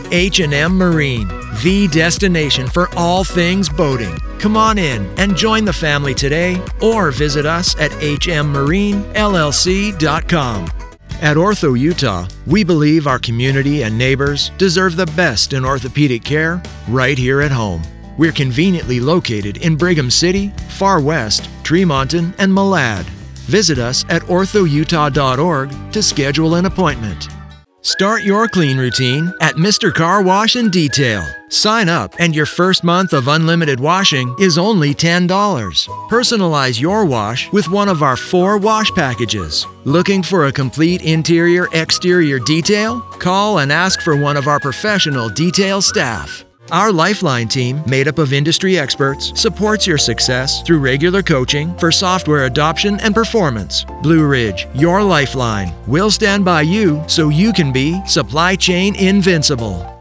H&M Marine, the destination for all things boating. Come on in and join the family today or visit us at hmmarinellc.com. At Ortho Utah, we believe our community and neighbors deserve the best in orthopedic care right here at home. We're conveniently located in Brigham City, Far West, Tremonton, and Malad. Visit us at orthoutah.org to schedule an appointment. Start your clean routine at Mr. Car Wash and Detail. Sign up and your first month of unlimited washing is only $10. Personalize your wash with one of our 4 wash packages. Looking for a complete interior-exterior detail? Call and ask for one of our professional detail staff. Our Lifeline team, made up of industry experts, supports your success through regular coaching for software adoption and performance. Blue Ridge, your lifeline. We'll stand by you so you can be supply chain invincible.